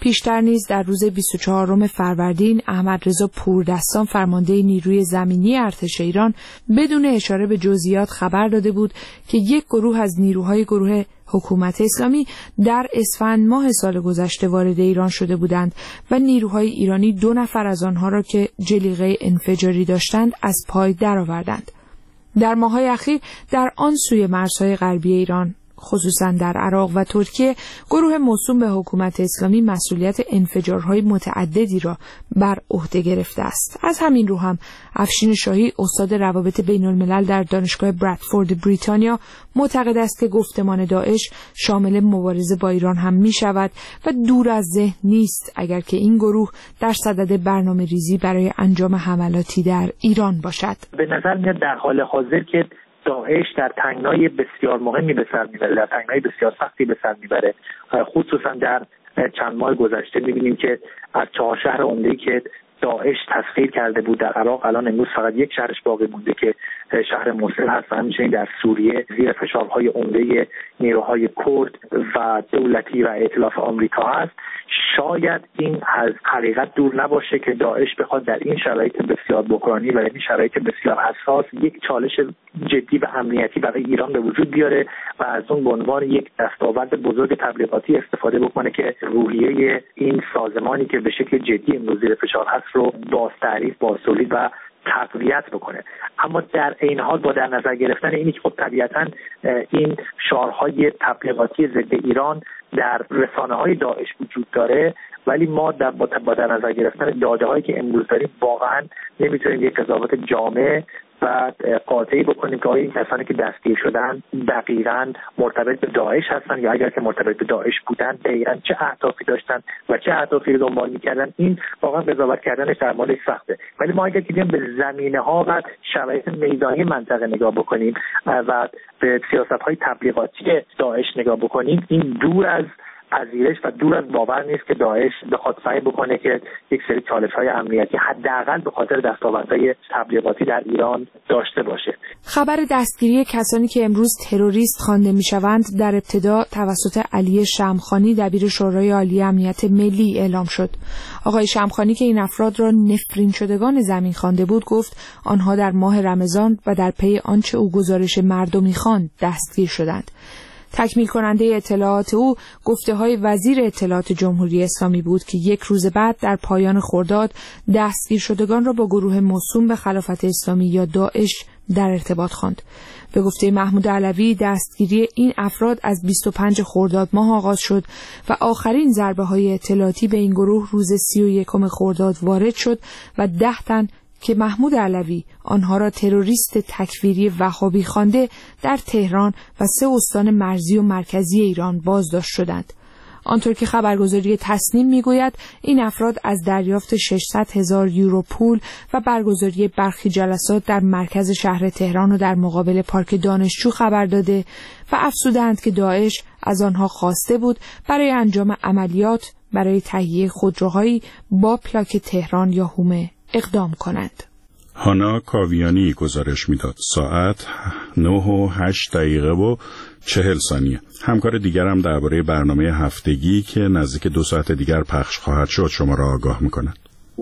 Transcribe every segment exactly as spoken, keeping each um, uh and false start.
پیشتر نیز در روز بیست و چهارم فروردین احمد رضا پوردستان فرمانده نیروی زمینی ارتش ایران بدون اشاره به جزئیات خبر داده بود که یک گروه از نیروهای گروه حکومت اسلامی در اسفند ماه سال گذشته وارد ایران شده بودند و نیروهای ایرانی دو نفر از آنها را که جلیقه انفجاری داشتند از پای درآوردند. در ماه‌های اخیر در آن سوی مرزهای غربی ایران، خصوصا در عراق و ترکیه، گروه موسوم به حکومت اسلامی مسئولیت انفجارهای متعددی را بر عهده گرفته است. از همین رو هم افشین شاهی، استاد روابط بین الملل در دانشگاه برادفورد بریتانیا، معتقد است که گفتمان داعش شامل مبارزه با ایران هم می شود و دور از ذهن نیست اگر که این گروه در صدد برنامه ریزی برای انجام حملاتی در ایران باشد. به نظر میاد در حال حاضر که داعش در تنگنای بسیار مهمی به سر میبره، در تنگنای بسیار سختی به سر میبره. خصوصا در چند ماه گذشته میبینیم که از چهار شهر عمده‌ای که داعش تسخیر کرده بود در عراق، الان امروز فقط یک شهرش باقی مونده که شهر موصل هست. همچنین در سوریه زیر فشارهای عمده نیروهای کرد و دولتی و ائتلاف آمریکا هست. شاید این از حقیقت دور نباشه که داعش بخواد در این شرایط بسیار بحرانی و این شرایط بسیار حساس یک چالش جدی و امنیتی برای ایران به وجود بیاره و از اون به عنوان یک دستاورد بزرگ تبلیغاتی استفاده بکنه که روحیه این سازمانی که به شکل جدی امروز زیر فشار هست رو بازتعریف، بازتولید و تقویت بکنه. اما در عین حال با در نظر گرفتن اینی که خب طبیعتاً این شعارهای تبلیغاتی ضد ایران در رسانه‌های داعش وجود داره، ولی ما در با در نظر گرفتن داده‌هایی که امروز داریم واقعاً نمیتونیم یک قضاوت جامع و قاطعی بکنیم که آیا این کسانی که دستگیر شدن دقیقاً مرتبط به داعش هستن یا اگر که مرتبط به داعش بودن دقیقاً چه اهدافی داشتن و چه اهدافی رو دنبال می‌کردن. این واقعاً قضاوت کردنش در موردش سخته. ولی ما اگر که بیایم به زمینه‌ها و شرایط میدانی منطقه نگاه بکنیم و به سیاست‌های تبلیغاتی داعش نگاه بکنیم، این دور از پذیرش و دور از باور نیست که داعش بخواد سعی بکنه که یک سری چالش‌های امنیتی حداقل به خاطر دستاوردهای تبلیغاتی در ایران داشته باشه. خبر دستگیری کسانی که امروز تروریست خوانده میشوند در ابتدا توسط علی شمخانی دبیر شورای عالی امنیت ملی اعلام شد. آقای شمخانی که این افراد را نفرین شدگان زمین خوانده بود، گفت آنها در ماه رمضان و در پی آنچه او گزارش مردمی خواند دستگیر شدند. تکمیل کننده اطلاعات او گفته های وزیر اطلاعات جمهوری اسلامی بود که یک روز بعد در پایان خرداد دستگیر شدگان را با گروه موسوم به خلافت اسلامی یا داعش در ارتباط خواند. به گفته محمود علوی دستگیری این افراد از بیست و پنجم خرداد ماه آغاز شد و آخرین ضربه های اطلاعاتی به این گروه روز سی و یکم خرداد وارد شد و ده تن که محمود علوی آنها را تروریست تکفیری وهابی خوانده در تهران و سه استان مرزی و مرکزی ایران بازداشت شدند. آنطور که خبرگزاری تسنیم میگوید این افراد از دریافت ششصد هزار یورو پول و برگزاری برخی جلسات در مرکز شهر تهران و در مقابل پارک دانشجو خبر داده و افزودند که داعش از آنها خواسته بود برای انجام عملیات برای تهیه خودروهایی با پلاک تهران یا هومه اقدام کنند. هانا کاویانی گزارش میداد. ساعت نه و هشت دقیقه و چهل ثانیه. همکار دیگرم درباره برنامه هفتگی که نزدیک دو ساعت دیگر پخش خواهد شد شما را آگاه میکنند.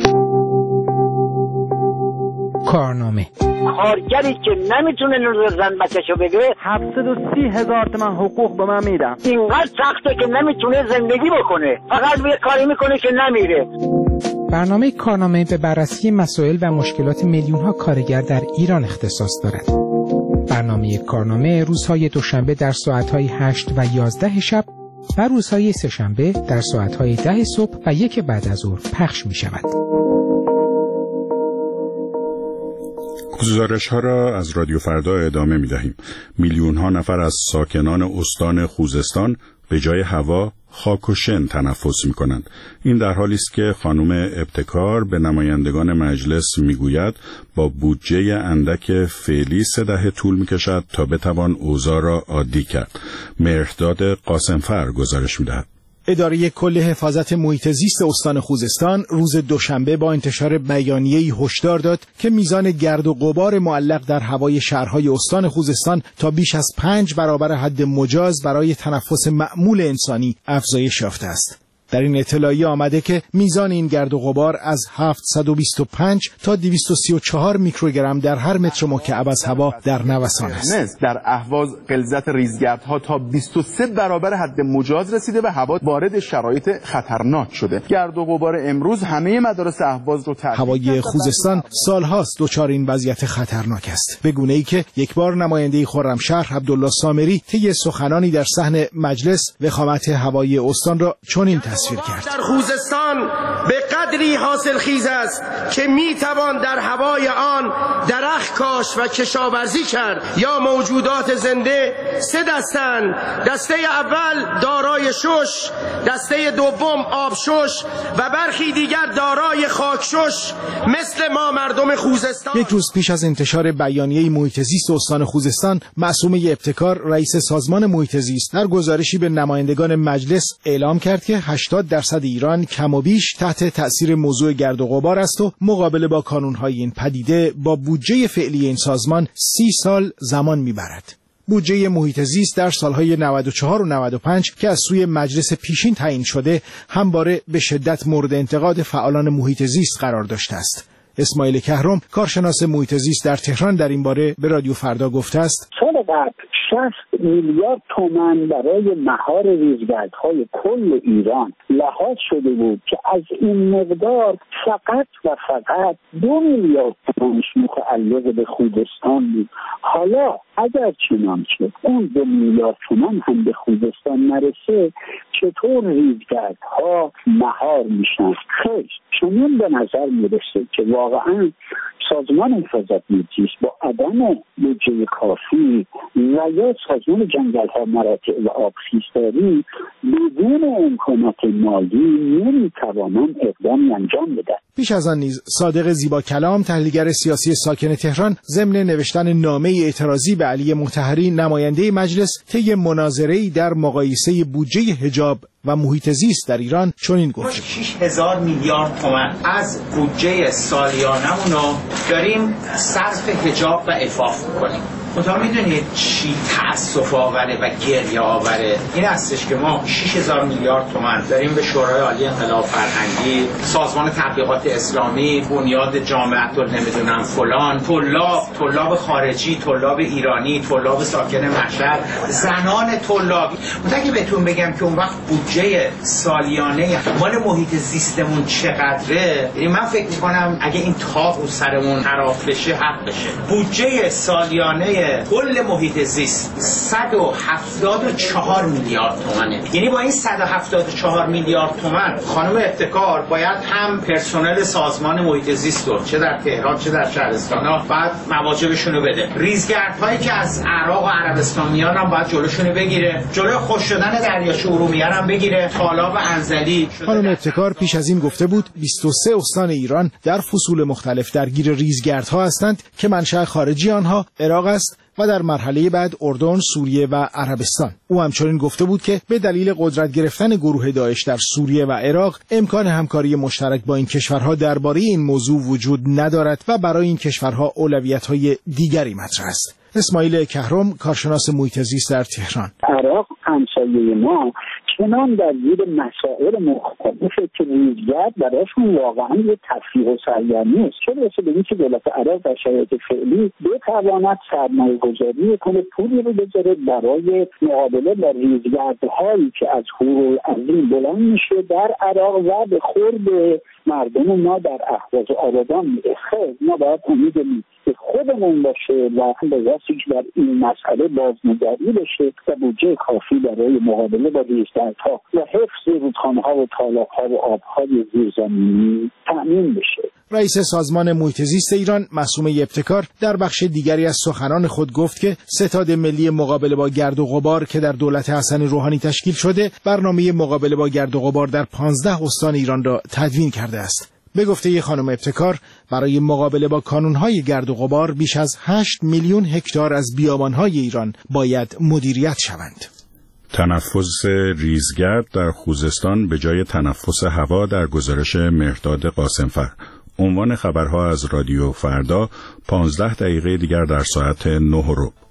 کارنامه. کارگری که نمیتونه نور زن بچه‌شو بده هفتصد و سی هزار تومان حقوق به من میدم. اینقدر سخته که نمیتونه زندگی بکنه، فقط یه کاری میکنه که نمیره. برنامه کارنامه به بررسی مسائل و مشکلات میلیون‌ها کارگر در ایران اختصاص دارد. برنامه کارنامه روزهای دوشنبه در ساعت‌های هشت و یازده شب و روزهای سه‌شنبه در ساعت‌های ده صبح و یک بعد از ظهر پخش می‌شود. گزارش ها را از رادیو فردا ادامه می دهیم. میلیون ها نفر از ساکنان استان خوزستان به جای هوا خاک و شن تنفس می کنند. این در حالی است که خانم ابتکار به نمایندگان مجلس می گوید با بودجه اندک فعلی سه دهه طول می کشد تا بتوان اوضاع را عادی کرد. مهرداد قاسمفر گزارش می دهد. اداره کل حفاظت محیط زیست استان خوزستان روز دوشنبه با انتشار بیانیه‌ای هشدار داد که میزان گرد و غبار معلق در هوای شهرهای استان خوزستان تا بیش از پنج برابر حد مجاز برای تنفس معمول انسانی افزایش یافته است. در این اطلاعیه آمده که میزان این گرد و غبار از هفتصد و بیست و پنج تا دویست و سی و چهار میکروگرم در هر متر مکعب از هوا در نوسان است. در اهواز غلظت ریزگردها تا بیست و سه برابر حد مجاز رسیده و هوا وارد شرایط خطرناک شده. گرد و غبار امروز همه مدارس اهواز رو تعطیل. هوای خوزستان سالهاست دچار این وضعیت خطرناک است، به گونه‌ای که یک بار نماینده خرمشهر عبدالله سامری طی سخنانی در صحن مجلس وخامت هوای استان را چنین تصویر کرد: در خوزستان به قدری حاصل خیز است که می توان در هوای آن درخت کاشت و کشاورزی کرد. یا موجودات زنده سه دستند: دسته اول دارای شش، دسته دوم آبشش و برخی دیگر دارای خاکشش مثل ما مردم خوزستان. یک روز پیش از انتشار بیانیه محیط زیست استان خوزستان، معصومه ابتکار رئیس سازمان محیط زیست در گزارشی به نمایندگان مجلس اعلام کرد که هشتاد درصد ایران کم و بیش تحت تأثیر موضوع گرد و غبار است و مقابله با کانون‌های این پدیده با بودجه فعلی این سازمان سی سال زمان میبرد. بودجه محیط زیست در سالهای نود و چهار و نود و پنج که از سوی مجلس پیشین تعیین شده همواره به شدت مورد انتقاد فعالان محیط زیست قرار داشته است. اسماعیل کهرم، کارشناس محیط زیست در تهران، در این باره به رادیو فردا گفته است: سال قبل شصت میلیارد تومان برای مهار ریزگردهای کل ایران لحاظ شده بود که از این مقدار فقط و فقط دو میلیارد تومانش متعلق به خوزستان بود. حالا اگر چنانچه اون دو میلیارد تومان هم به خوزستان نرسه، چطور ریزگردها مهار میشن؟ خیلی چنین به نظر میرسه که واقعا سازمان حفاظت محیط زیست با عدم بودجه کافی و یا سازمان جنگل‌ها مراتع و آبخیزداری بدون امکانات مالی نمیتوانند اقدامی انجام بدن. پیش از آن نیز صادق زیبا کلام، تحلیلگر سیاسی ساکن تهران، ضمن نوشتن نامه اعتراضی به علی مطهری نماینده مجلس طی مناظره‌ای در مقایسه بودجه حجاب و محیط زیست در ایران چنین گفت: شش هزار میلیارد تومان از بودجه سالیانمون رو داریم صرف حجاب و عفاف می‌کنیم. منتها میدونید چی تأسف آوره و گریه آوره؟ این هستش که ما شش هزار میلیارد تومان داریم به شورای عالی انقلاب فرهنگی، سازمان تبلیغات اسلامی، بنیاد جامعه رو نمیدونم فلان، طلاب، طلاب خارجی، طلاب ایرانی، طلاب ساکن مشهد، زنان طلابی. منتها که بهتون بگم که اون وقت بودجه سالیانه مال محیط زیستمون چقدره، یعنی من فکر میکنم اگه این تاق رو سرمون حراف بشه حق بشه. بودجه سالیانه کل محیط زیست صد و هفتاد و چهار میلیارد تومانه. یعنی با این صد و هفتاد و چهار میلیارد تومان خانم ابتکار باید هم پرسنل سازمان محیط زیست رو چه در تهران چه در شهرستانا بعد مواجبشون رو بده. ریزگردهایی که از عراق و عربستان میان هم باید جلوشون بگیره، جلوی خشک شدن دریاچه ارومیه هم بگیره. تالاب انزلی. خانم ابتکار پیش از این گفته بود بیست و سه استان ایران در فصول مختلف درگیر ریزگردها هستند که منشأ خارجی آنها عراق است و در مرحله بعد اردن، سوریه و عربستان. او همچنین گفته بود که به دلیل قدرت گرفتن گروه داعش در سوریه و عراق امکان همکاری مشترک با این کشورها درباره این موضوع وجود ندارد و برای این کشورها اولویت‌های دیگری مطرح است. اسماعیل کهرم، کارشناس محیط زیست در تهران: عراق همسایه ما چنان درگیر مسائل مختلفه که ریزگرد برایشون واقعا یه تفریح و سرگرمی است. چه برسه به اینکه دولت عراق در شرایط فعلی بتواند سرمایه گذاری کنه، پولی رو بذاره برای مقابله با ریزگردهایی که از هورو عظیم بلند میشه در عراق و به خورد مردم ما در اهواز و آبادان میره. خیلی ما باید امیدیم که خودمون باشه و به واسه که در این مسئله بازنگری بشه و بودجه کافی برای مقابله با ریزگردها و حفظ رودخانه‌ها و تالاب‌ها و آب‌های زیرزمینی تأمین بشه. رئیس سازمان محیط زیست ایران معصومه ابتکار در بخش دیگری از سخنان خود گفت که ستاد ملی مقابله با گرد و غبار که در دولت حسن روحانی تشکیل شده، برنامه مقابله با گرد و غبار در پانزده استان ایران را تدوین کرده است. به گفته خانم ابتکار، برای مقابله با کانونهای گرد و غبار بیش از هشت میلیون هکتار از بیابانهای ایران باید مدیریت شوند. تنفس ریزگرد در خوزستان به جای تنفس هوا در گزارش مهرداد قاسمفر. عنوان خبرها از رادیو فردا، پانزده دقیقه دیگر در ساعت نه و ربع.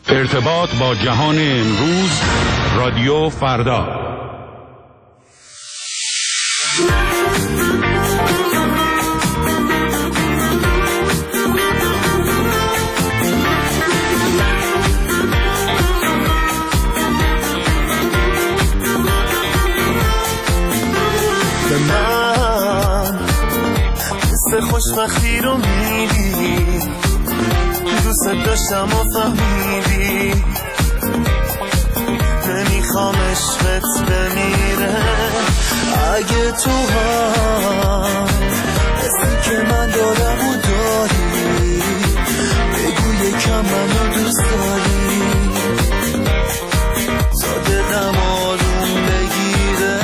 ارتباط با جهان امروز، رادیو فردا. به من حس خوشبختی رو میدی، دوست داشتم و فهمیدی، نمیخوام عشقت بمیره. اگه تو هم حسی که من دارم و داری، بگو یکم منو دوست داری تا دلم آروم بگیره.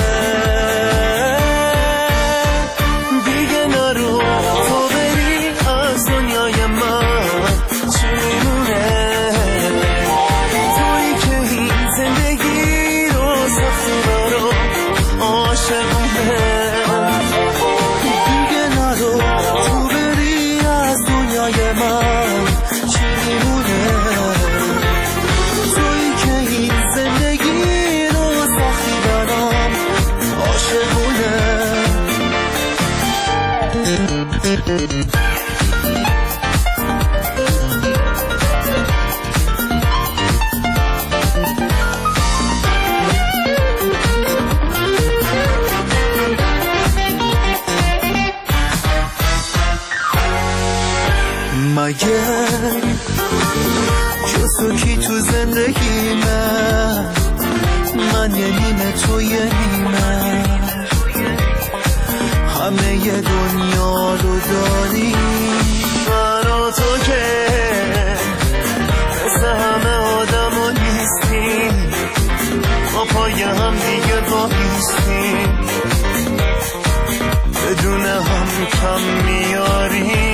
دیگه نرو تو بری از دنیای من، چی میمونه تویی که این زندگی رو سختی برام عاشقونه. دیگه نرو تو بری از دنیای من، چی میمونه تویی که این زندگی رو سختی برام عاشقونه. مگه جزو کی تو زندگی من، من یه نیمه تو یه نیمه، همه ی دنیا رو داری. من و تو که مثل همه آدم ها نیستیم، ما پای هم دیگه بایستیم، بدون هم کم میاریم.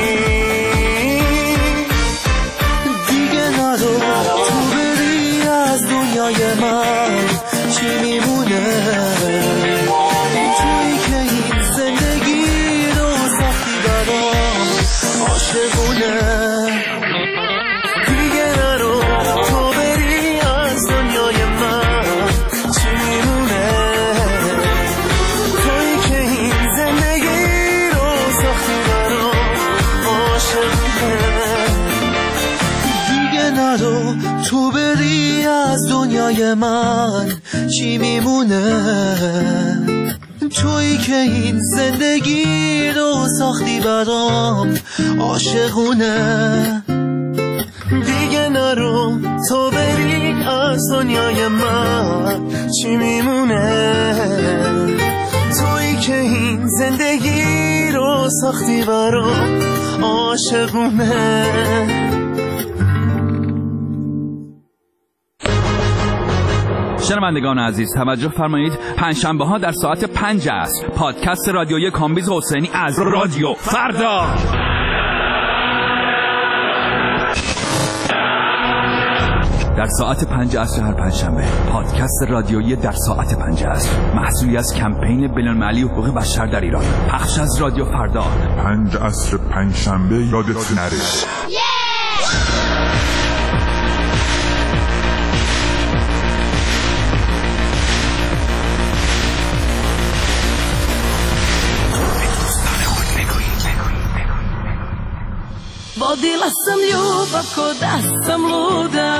تو بری از دنیای من، چی میمونه تویی که این زندگی رو سختی برام عاشقونه. دیگه نرو تو بری از دنیای من، چی میمونه تویی که این زندگی رو سختی برام عاشقونه. نرو تو بری از دنیای من، چی میمونه تویی که این زندگی رو ساختی برام عاشقونه. دیگه نرو تو بری از دنیای من، چی میمونه تویی که این زندگی رو ساختی برام عاشقونه. شنوندگان عزیز توجه فرمایید، پنجشنبه ها در ساعت پنج است پادکست رادیویی کامبیز حسینی از رادیو فردا. در ساعت پنج عصر هر پنجشنبه پادکست رادیویی در ساعت پنج است، محصولی از کمپین بین‌المللی حقوق بشر در ایران، پخش از رادیو فردا. پنج عصر پنجشنبه یادت نره. Vodila sam ljubav ko da sam luda,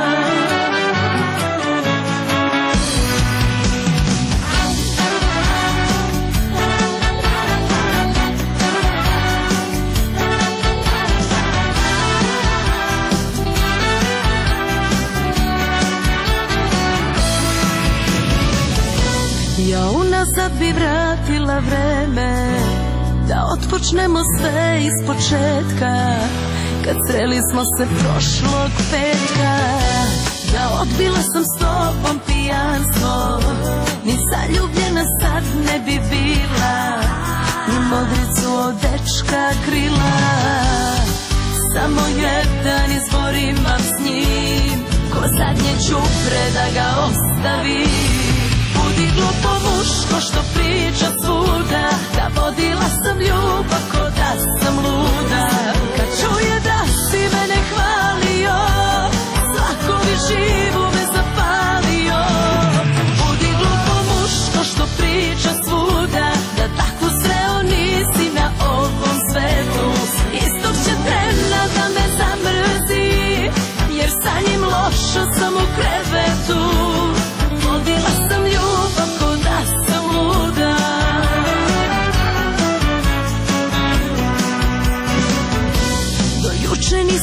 ja unazad bi vratila vreme, da otpočnemo sve iz početka, kad sreli smo se prošlog petka. Ja odbila sam s tobom pijanstvo, ni zaljubljena sad ne bi bila, ni modricu od dečka krila. Samo jedan izbor imam s njim, ko zadnje čupre da ga ostavim. Budi glupo muško što priča svuda, da vodila sam ljubav ko da sam luda. Kad čuje da si mene hvalio,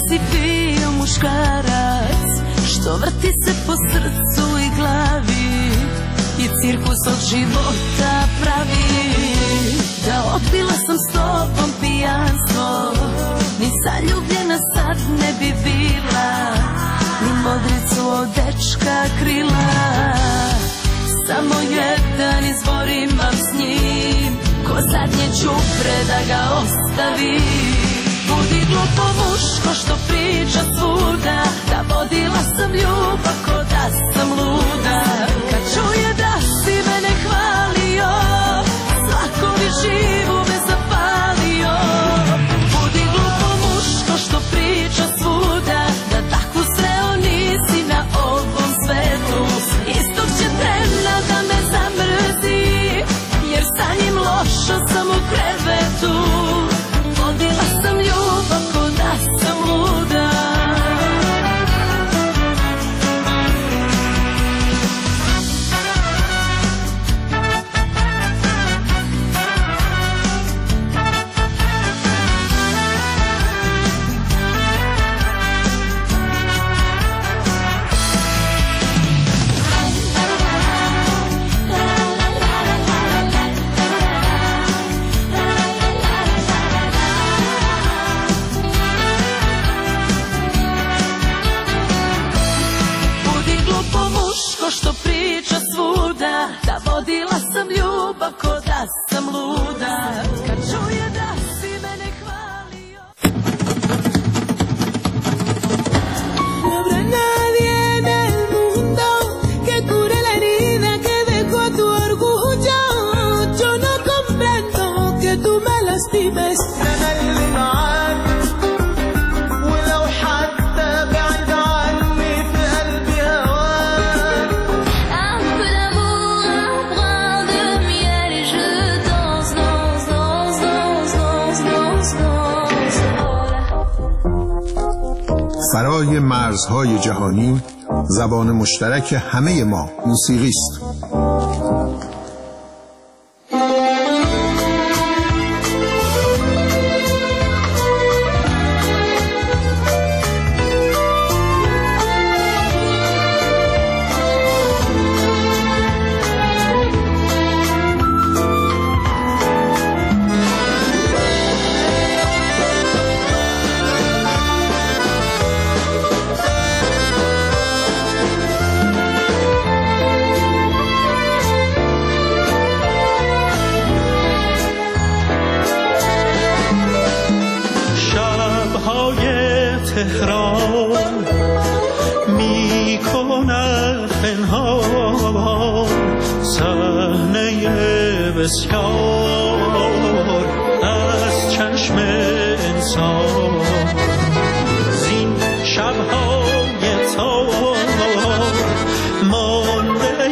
si bio muškarac, što vrti se po srcu i glavi i cirkus od života pravi. Da odbila sam s tobom pijanstvo, ni zaljubljena sad ne bi bila, ni modricu od dečka krila. Samo jedan izbor imam s njim, ko zadnje đubre da ga ostavi. Budi glupo muško što priča svuda, da vodila sam ljubav ko da sam luda. Kad čuje da si mene hvalio, svako bi živu me zapalio. Budi glupo muško što priča svuda, da takvu sreo nisi na ovom svetu. Istog će trena da me zamrzi, jer sa njim loša sam u krevetu. Vodila sam ljubav ko da sam luda. Što priča svuda, da vodila sam ljubav ko da sam luda. Kad čuje da si mene hvalio. No habrá nadie en el mundo que cure la herida que dejó tu orgullo. Yo no comprendo que tú me lastimes. فرای مرزهای جهانی زبان مشترک همه ما موسیقی است. تهران می کند پنهان صحنه بسیار از چشم انسان. زین شبهای تار مانده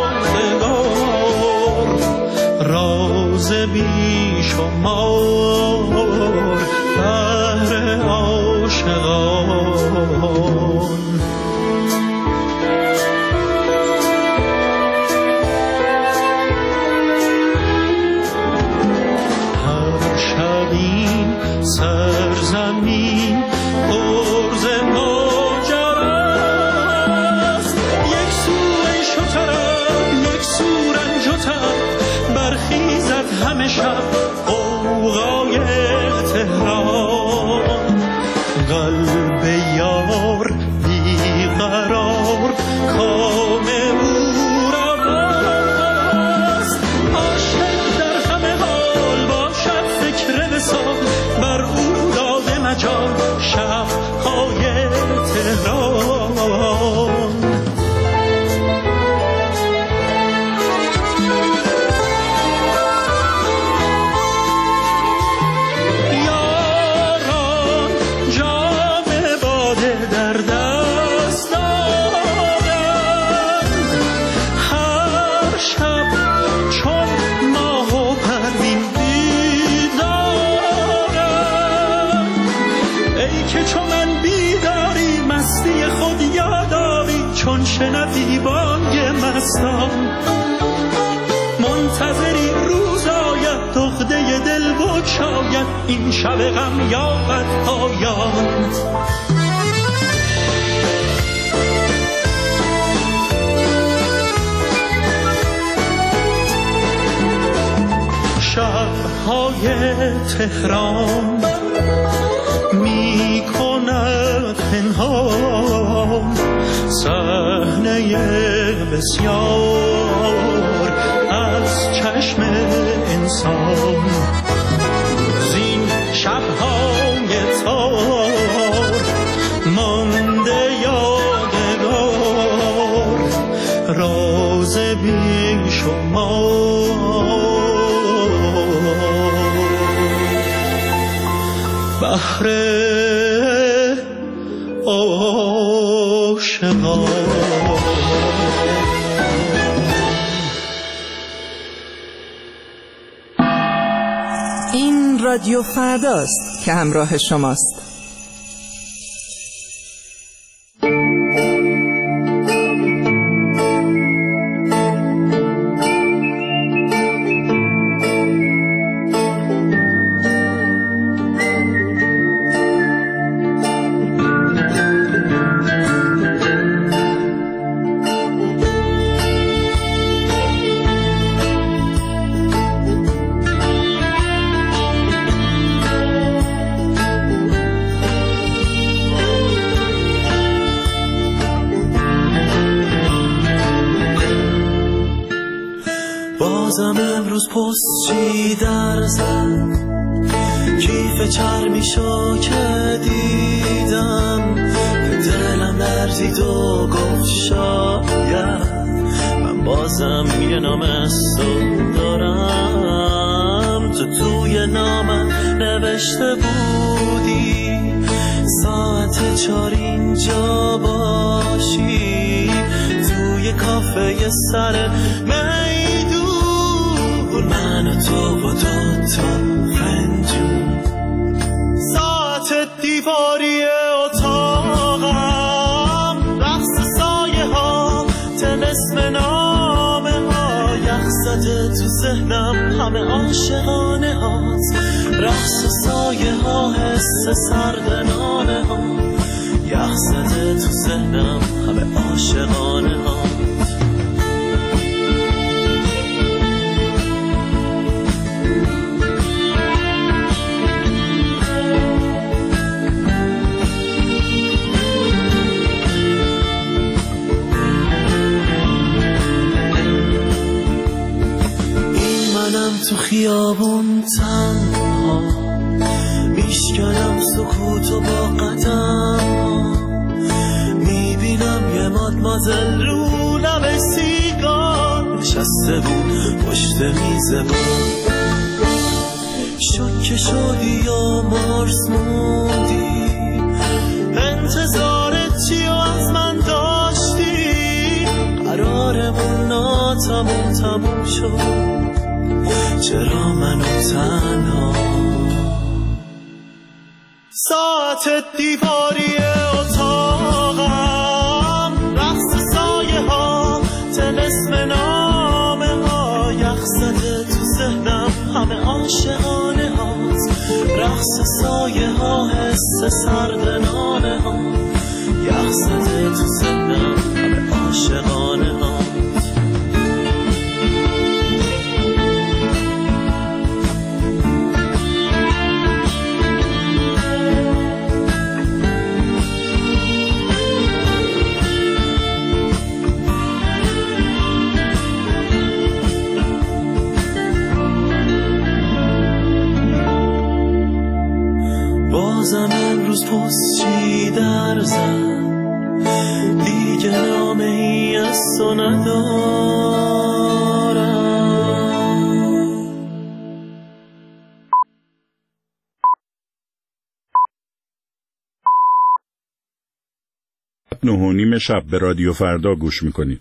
یادگار راز بی شمار بهر عاشقان. هر شب این سرزمین پرز ماجراست. یک سو عیش و طرب یک سو رنج و تب برخیزد همه شب غوغای تهران. قلب یار بیقرار کام او را بست. عاشق در همه حال باشد فکر وصال بر او داده مجال شبهای تهران. چون شنوی بانگ مستان منتظری روز آید عقده دل بگشاید این شب غم یابد پایان. شب‌های تهران می کند پنهان صحنه بسیار از چشم انسان. زین شب‌های تار مانده یادگار راز بی شمار. بحر عاشقان. این رادیو فرداست که همراه شماست. بازم امروز پستچی در زد کیف چرمیشو که دیدم دلم لرزید و گفت شاید من بازم یه نام استون دارم. تو توی نامم نوشته بودی ساعت چار اینجا باشی توی کافه سر میدون من و تو و دو تا فنجون. ساعت دیواری اتاقم رقص سایه ها طلسم نامه ها یخ زده تو ذهنم همه عاشقانه هات رقص سایه ها حس سردنانه ها یخ زده تو ذهنم همه عاشقانه ها. تو خیابون تنها میشکنم سکوتو با قدم میبینم یه مادمازل رو لب سیگار نشسته بود پشت میز من. شوکه شدی و مارس موندی انتظارت چی و از من داشتی قرارمون ناتموم تموم شد چرا منو تنها. ساعت دیواری اتاقم رقص سایه ها طلسم نامه ها یخ زده تو ذهنم همه عاشقانه هات رقص سایه ها حس سردنانه ها یخ زده تو ذهنم همه عاشقانه ها. بازم امروز پستچی در زد دیگه نامه ای از تو ندارم. نه و نیم شب به رادیو فردا گوش میکنید.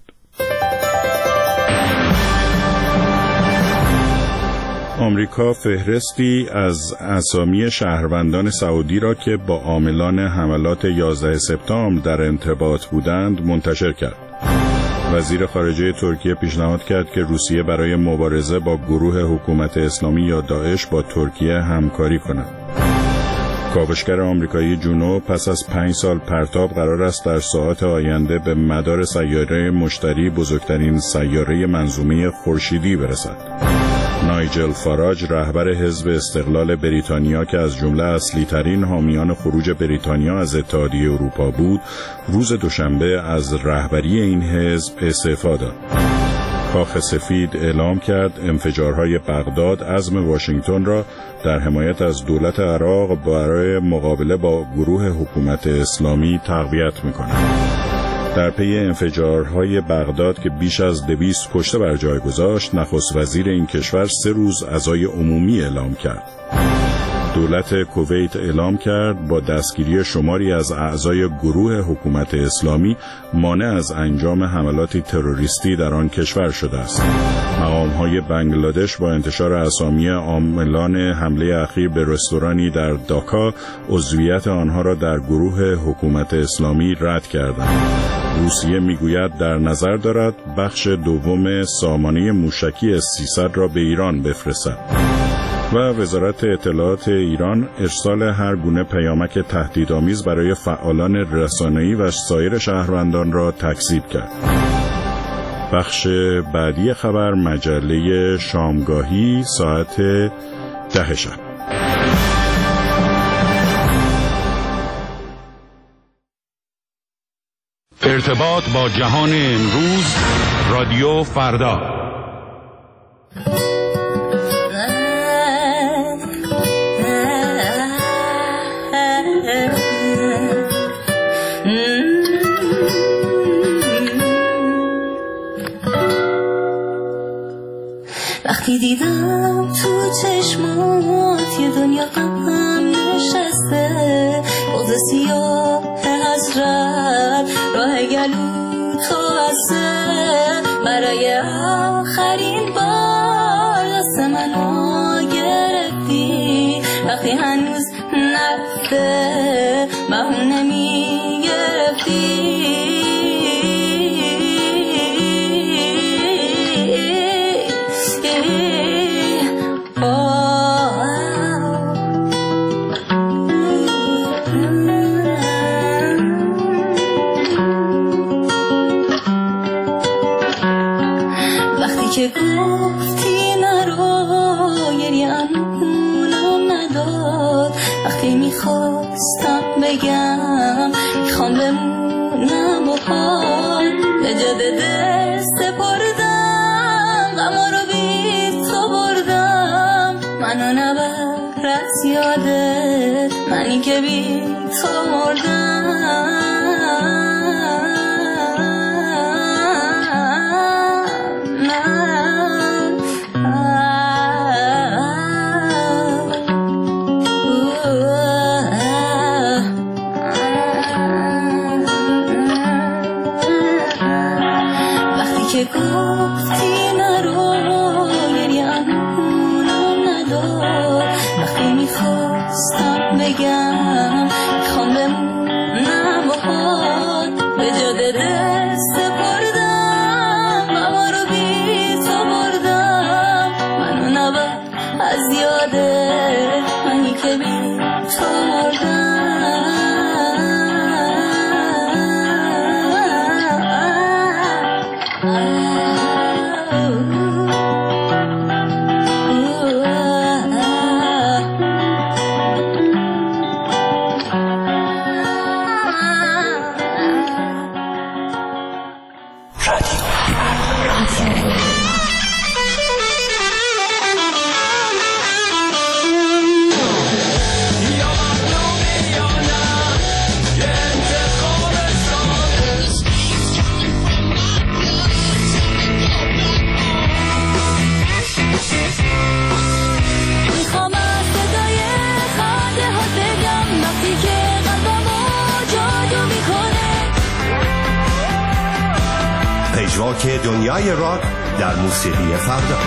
آمریکا فهرستی از اسامی شهروندان سعودی را که با عاملان حملات یازده سپتامبر در ارتباط بودند منتشر کرد. وزیر خارجه ترکیه پیشنهاد کرد که روسیه برای مبارزه با گروه حکومت اسلامی یا داعش با ترکیه همکاری کند. کاوشگر آمریکایی جونو پس از پنج سال پرتاب قرار است در ساعات آینده به مدار سیاره مشتری، بزرگترین سیاره منظومه خورشیدی برسد. نایجل فاراج، رهبر حزب استقلال بریتانیا که از جمله اصلی ترین حامیان خروج بریتانیا از اتحادیه اروپا بود، روز دوشنبه از رهبری این حزب استعفا داد. کاخ سفید اعلام کرد انفجارهای بغداد عزم واشنگتن را در حمایت از دولت عراق برای مقابله با گروه حکومت اسلامی تقویت می‌کند. در پی انفجارهای بغداد که بیش از دویست کشته بر جای گذاشت، نخست وزیر این کشور سه روز عزای عمومی اعلام کرد. دولت کویت اعلام کرد با دستگیری شماری از اعضای گروه حکومت اسلامی مانع از انجام حملاتی تروریستی در آن کشور شده است. مقام‌های بنگلادش با انتشار اسامی عاملان حمله اخیر به رستورانی در داکا عضویت آنها را در گروه حکومت اسلامی رد کردند. روسیه میگوید در نظر دارد بخش دوم سامانه موشکی سیصد را به ایران بفرستد. و وزارت اطلاعات ایران ارسال هر گونه پیامک تهدیدآمیز برای فعالان رسانه‌ای و سایر شهروندان را تکذیب کرد. بخش بعدی خبر مجله شامگاهی ساعت ده شب. ارتباط با جهان امروز، رادیو فردا. وقتی دیدم تو چشمات یه دنیا غم نشسته، بغض سیاه حسرت راه گلو تو هسته، برای آخرین بار دست منو گرفتی، وقتی هنوز نرفته بهونه میگرفتی. که گفتی نرو گریم خونم نداد، وقتی میخواستم بگم میخوام بمونم با حال، به جاده دست بردم غما رو بی تو بردم، منو نبر از یادت منی که بی تو مردم. که گفتی نرو گریم خونم نداد، وقتی میخواستم بگم میخوام بمونم با حال، به جاده دست بردم غما رو بی تو بردم، منو نبر از یاده منی که بی تو مردم. پژواک دنیای راک در موسیقی فردا.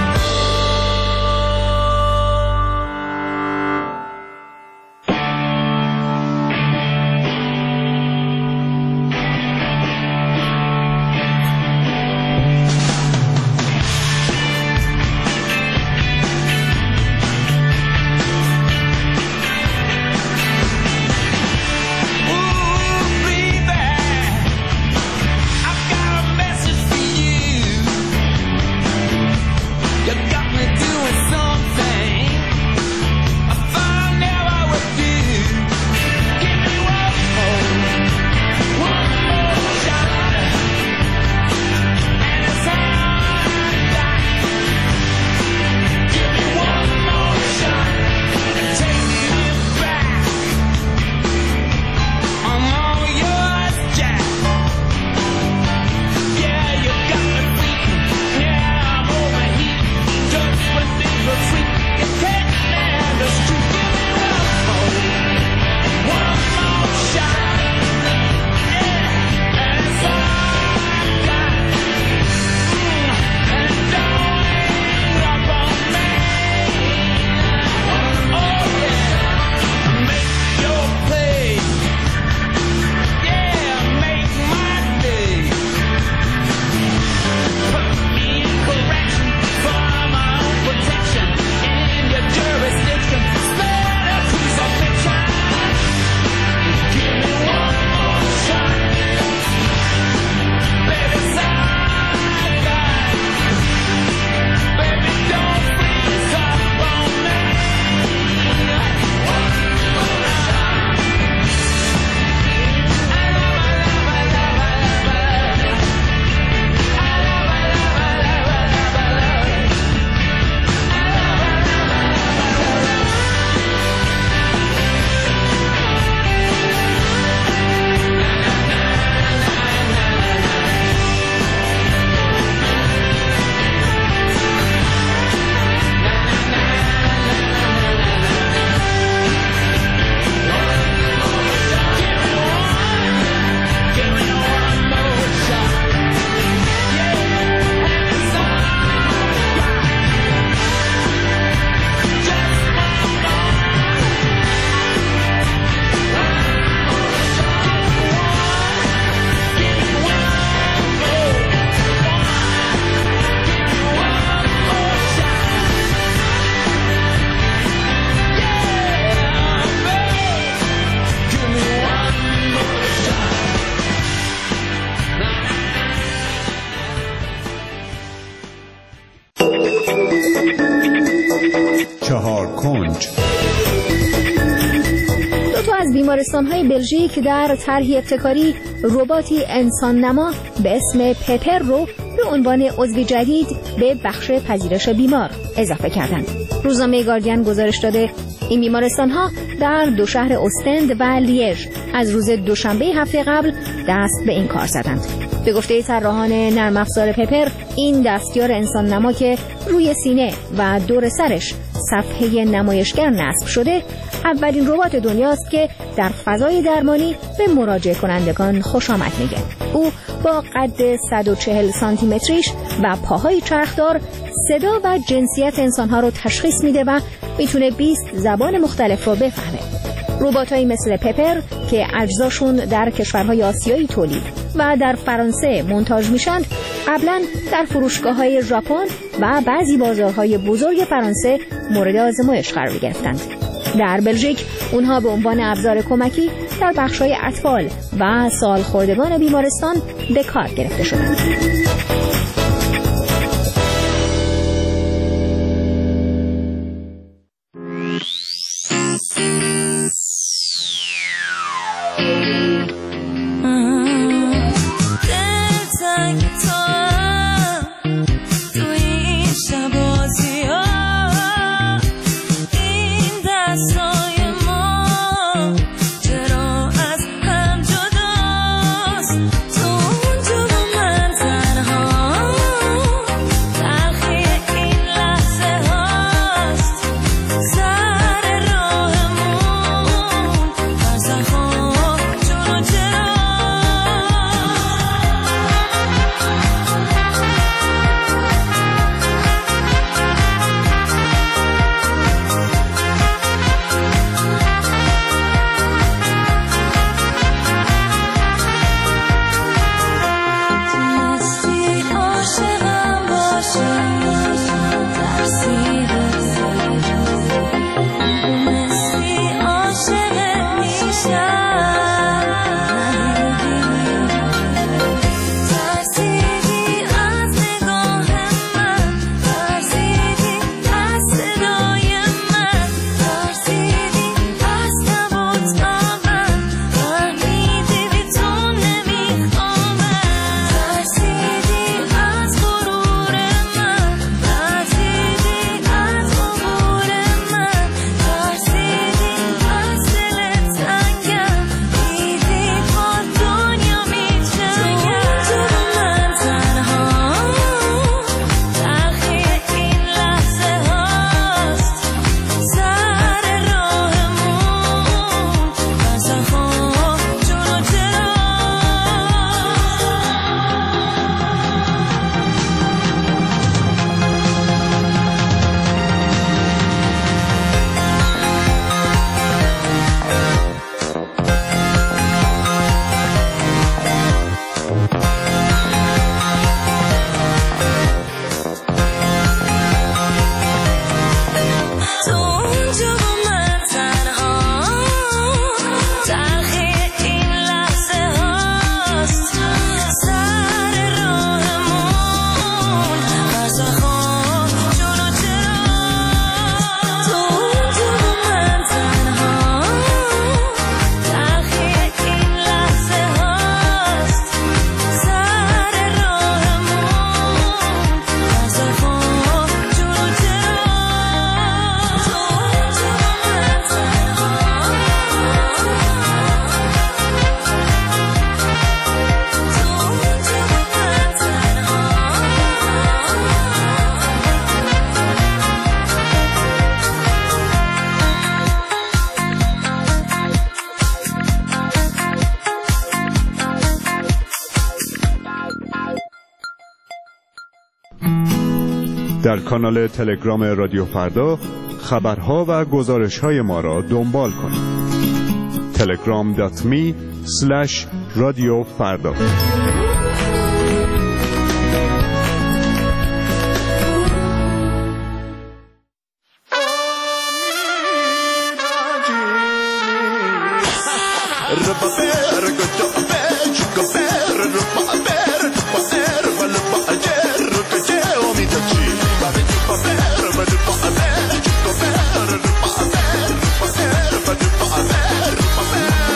بیمارستان‌های بلژیک در طرحی ابتکاری رباتی انسان نما به اسم پپر رو به عنوان عضو جدید به بخش پذیرش بیمار اضافه کردند. روزنامه گاردین گزارش داده این بیمارستان‌ها در دو شهر استند و لیژ از روز دوشنبه هفته قبل دست به این کار زدند. به گفته طراحان نرم افزار پپر، این دستیار انسان نما که روی سینه و دور سرش صفحه نمایشگر نصب شده، اولین ربات دنیاست که در فضای درمانی به مراجع کنندگان خوش آمد میگه. او با قد صد و چهل سانتی متریش و پاهای چرخدار صدا و جنسیت انسانها رو تشخیص میده و میتونه بیست زبان مختلف رو بفهمه. رباتایی مثل پپر که اجزاشون در کشورهای آسیایی تولید و در فرانسه مونتاژ میشن، قبلا در فروشگاه‌های ژاپن و بعضی بازارهای بزرگ فرانسه مورد آزمایش قرار گرفتند. در بلژیک اونها به عنوان ابزار کمکی در بخش‌های اطفال و سالخوردگان بیمارستان به کار گرفته شدند. در کانال تلگرام رادیو فردا خبرها و گزارش‌های ما را دنبال کنید. تلگرام دات می اسلش رادیو فردا. Bye.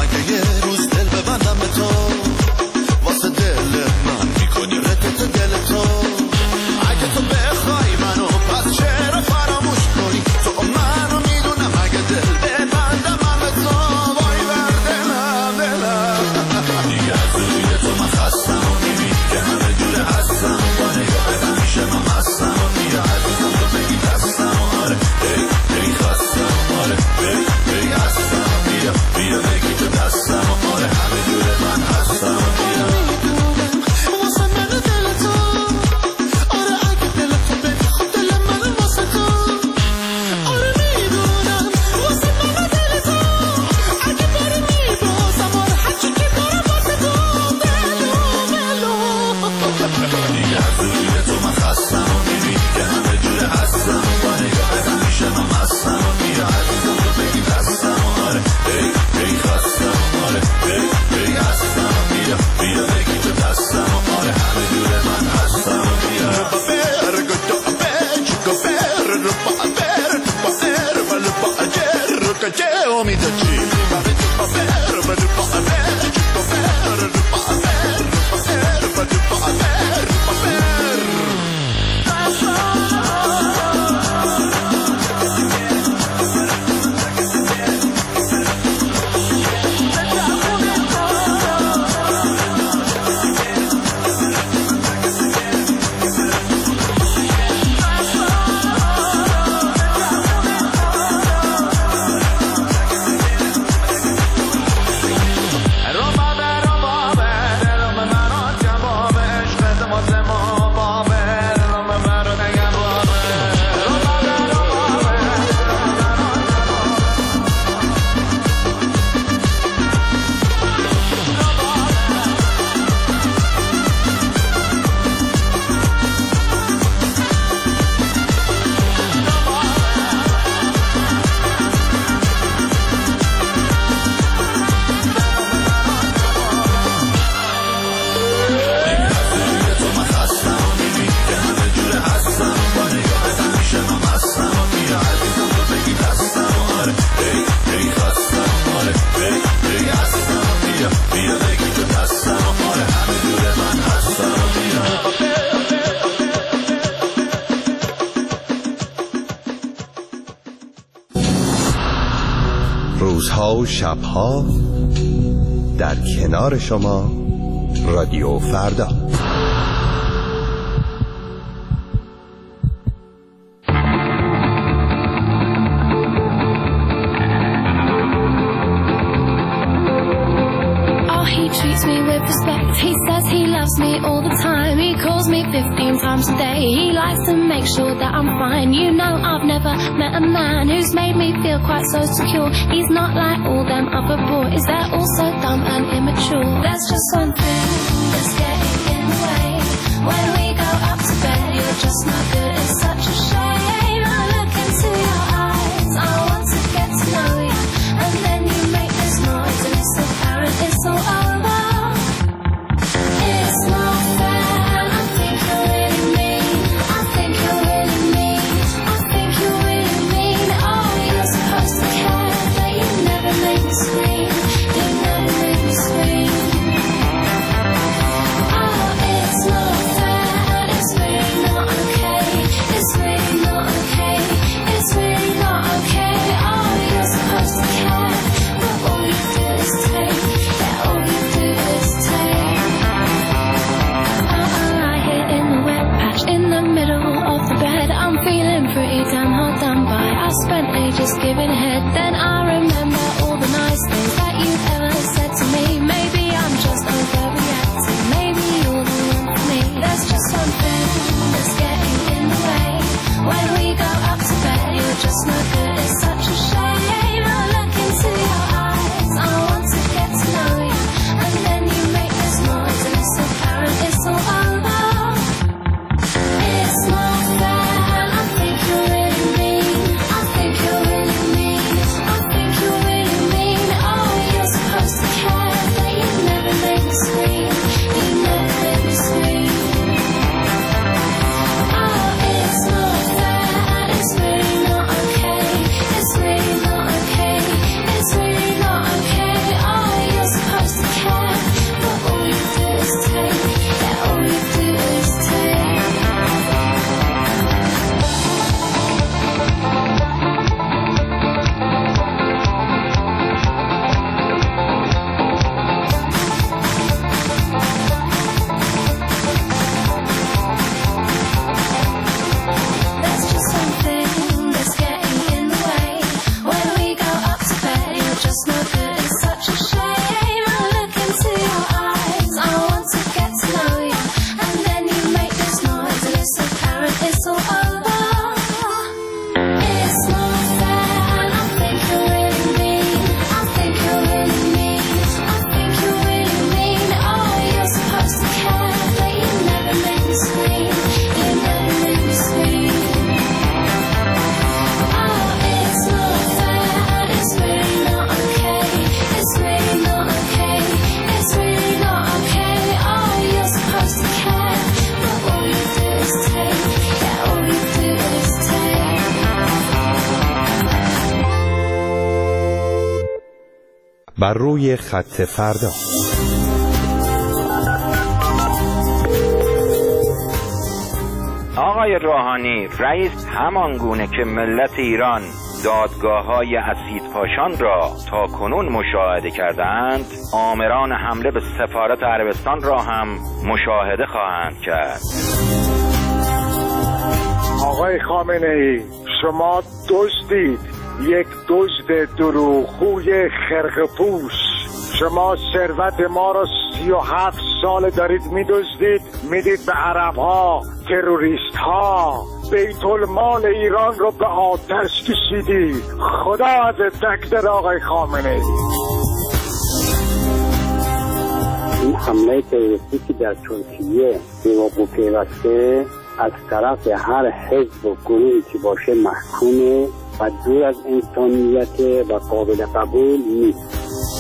اگه یه روز دل ببندم به تو واسه دل من میکنی ردت دل تو اگه تو بخوای منو پس چرا فراموش کنی تو منو میدونم اگه دل ببندم من به تو وای بر دلم دلم دیگه از روی تو من خستم و میبینی که همه جوره هستم با نگاهت همیشه من مستم و بیا عزیزم تو بگی دستم آره ای ای خستم آره ای ای هستم بیا بیا بگی تو دستم آره همه جوره من هستم بیا واسه من دل تو آره اگه دل تو بدی خود دل من واسه تو آره میدونم واسه من دل تو اگه باری میبازم آره هرچی که دارم واسه تو دلو دلو دیگه از روی تو من خستم و میبینی که همه جوره هستم با نگاهت همیشه من مستم و بیا عزیزم تو بگی دستم آره ای ای خستم آره ای ای هستم بیا بیا بگی تو دستم آره همه جوره من هستم بیا بر گدو بر چیکو بر رو با بر با بر ولو با اجر رو که امیده چی بر تو با بر ولو با بر چیکو بر رو با بر با بر ولو با بر با بر روزها و شبها در کنار شما رادیو فردا. Treats me with respect. He says he loves me all the time. He calls me fifteen times a day. He likes to make sure that I'm fine. You know I've never met a man who's made me feel quite so secure. He's not like all them other boys. They're all so dumb and immature. There's just one thing that's getting in the way. When we go up to bed, you're just not good. It's such a shame. I look into your eyes. I want to get to know you, and then you make this noise, and it's apparent it's all over. It's not fair, and I think you're really mean. I think you're really mean. I think you're really mean. Oh, you're supposed to care, but you never make me scream. You never make me scream. Oh, it's not fair, and it's really not okay. It's really not okay. It's really not okay. Oh, you're supposed to care, but all you do is take. Yeah, all you do is take. In the middle of the bed, I'm feeling pretty damn hard done by. I spent ages giving head, then I remember all the nice things that you've ever said to me. Maybe I'm just overreacting, maybe you're the one for me. There's just something that's getting in the way. When we go up to bed, you're just not good. It's such a shame. I look into your eyes, I want to get to know you, and then you make this noise, and it's apparent it's all over. It's not fair, and I think you're really mean. I think you're really mean. بر روی خط فردا. آقای روحانی، رئیس همان گونه که ملت ایران دادگاه‌های اسیدپاشان را تا کنون مشاهده کردند، آمران حمله به سفارت عربستان را هم مشاهده خواهند کرد. آقای خامنه‌ای، شما دزدید، یک دزد دروغگوی خرقه‌پوش. شما ثروت ما را سی و هفت سال دارید میدزدید، میدید به عرب‌ها، تروریست‌ها. بیت المال ایران رو به آتش کشیدی. خدا ازت نکرده آقای خامنه‌ای. این حمله تروریستی که در ترکیه به وقوع پیوسته از طرف هر حزب و گروهی که باشه محکومه و دور از انسانیت و قابل قبول نیست.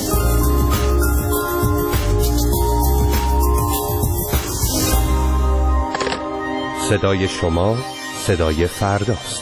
صدای شما صدای فرداست.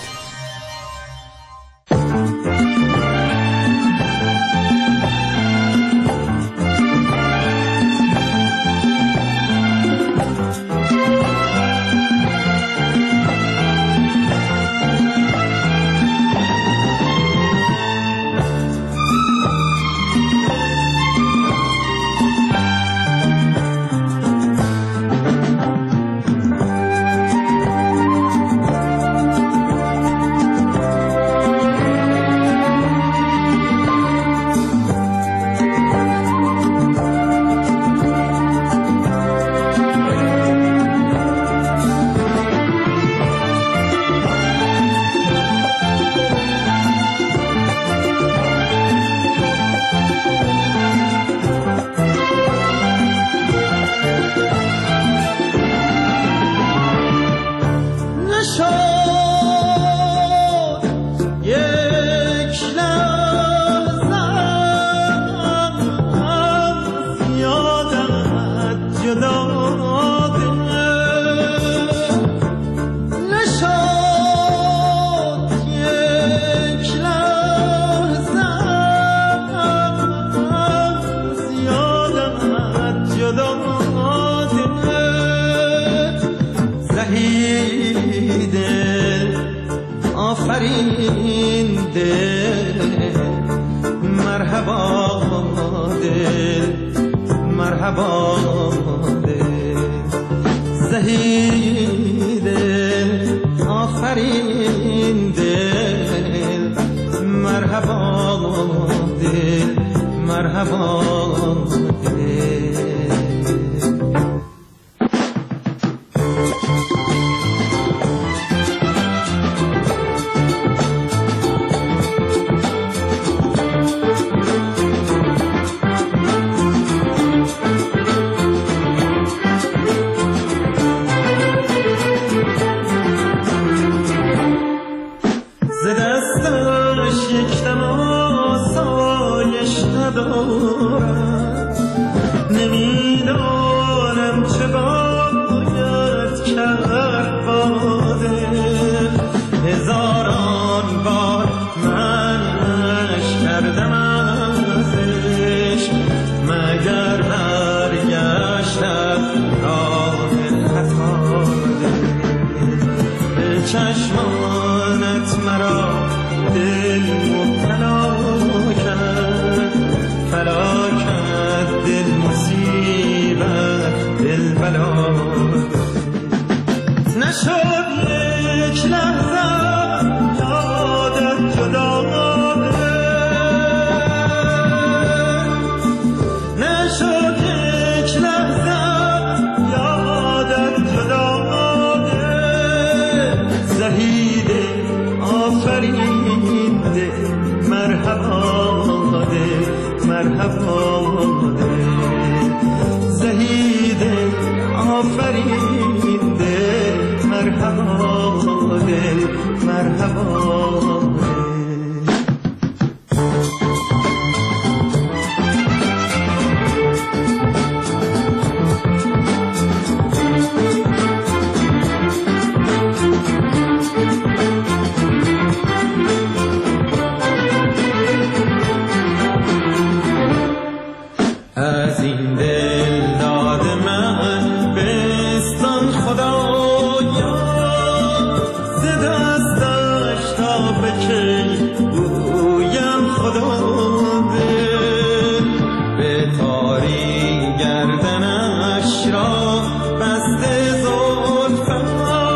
از این دل داد من بستان خدایا ز دستش تا به کی گویم خدا دل به تاری گردنش را بسته زلفت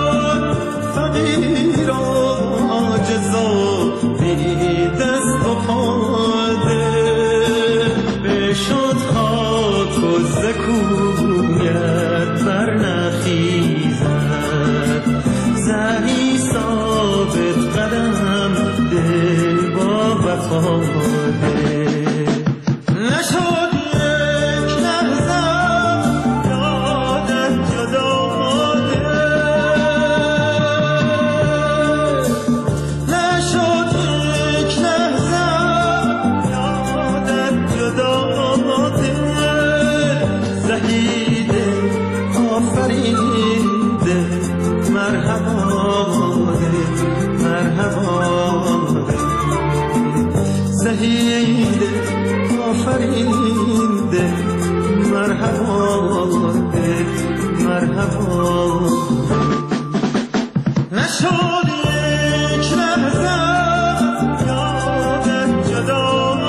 فقیر و عاجز و بی دست و پاده بشد خاک و ز کویت بر نخیزد زهی ثابت قدم دل با وفاده نشد یک لحظه یادت جدا نشد یک لحظه یادت جدا زهیده آفریده مرحبا مرحبا زهیده آفریده مرحبا مرحبا نشد یک لحظه یادت جدا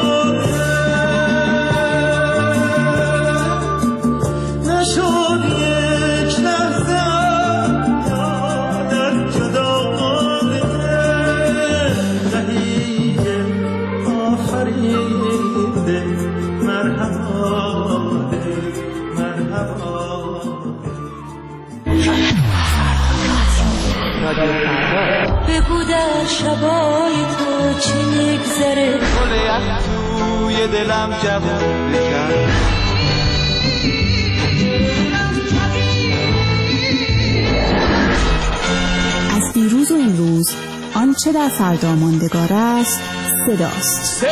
نشد یک لحظه یادت جدا زهیده آفریده مرحبا مرحبا بگو در شبای تو چی میگذره گل یخ توی دلم جوون بکن از دیروز و امروز آنچه در فردا ماندگار است صداست.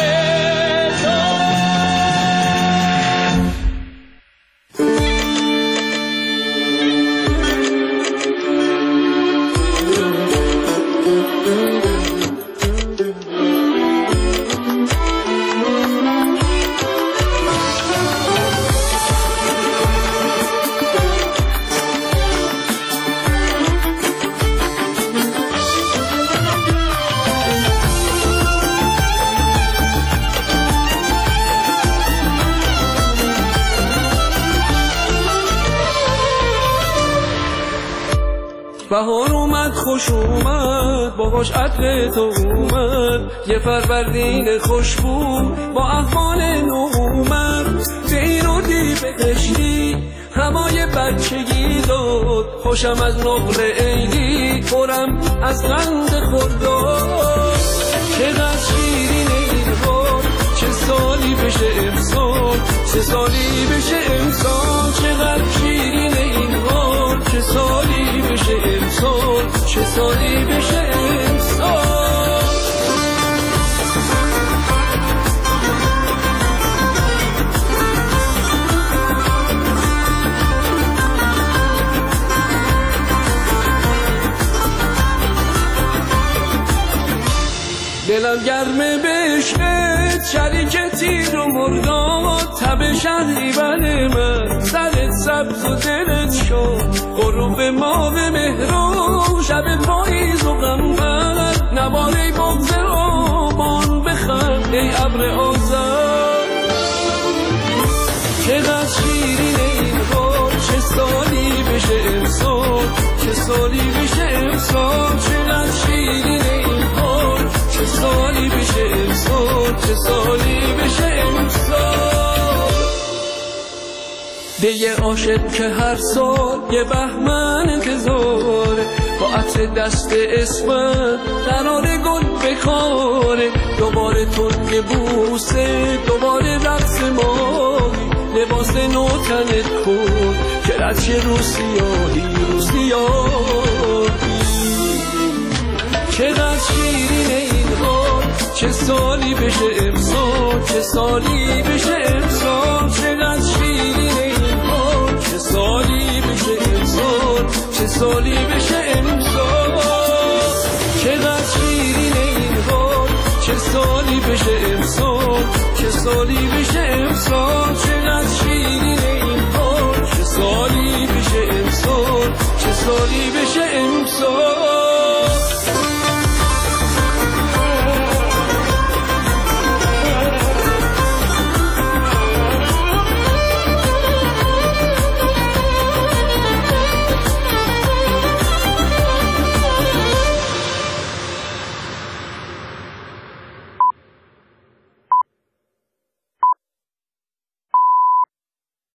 بهار اومد خوش اومد باهاش عطر تو اومد یه فروردین خوشبو با احوال نو اومد به این رو دی بکشتی همای بچگی داد خوشم از نقل عیدی خورم از قند خورداد چقدر شیرین این حال چه سالی بشه امسال چه سالی بشه امسال چقدر شیرین این حال چه سالی بشه امسال چه سالی بشه امسال دلم گرمه بشت شریک تیر و مرداد تب شهری بل من سرت سبز و دلت شد غروب ماه مهران شب پاییز و غمبر نباره بغض آبان بخند ای ابر آذر چقدر شیرین این حال چه سالی بشه امسال چه سالی بشه امسال چقدر شیرین این حال چه سالی بشه امسال چه سالی بشه امسال به یه عاشق که هر سال یه بهمن انتظاره با عطر دست اسمت قرار گل بکاره دوباره ترک بوسه دوباره رقص ماهی لباس نو تنت کن که رچه روسیایی روسیایی چقدر شیرین این حال چه سالی بشه امسال چه سالی بشه امسال چقدر شیرین این حال چه سالی بشه امسال چه سالی بشه امسال چقدر شیرین این حال چه سالی بشه امسال چه سالی بشه امسال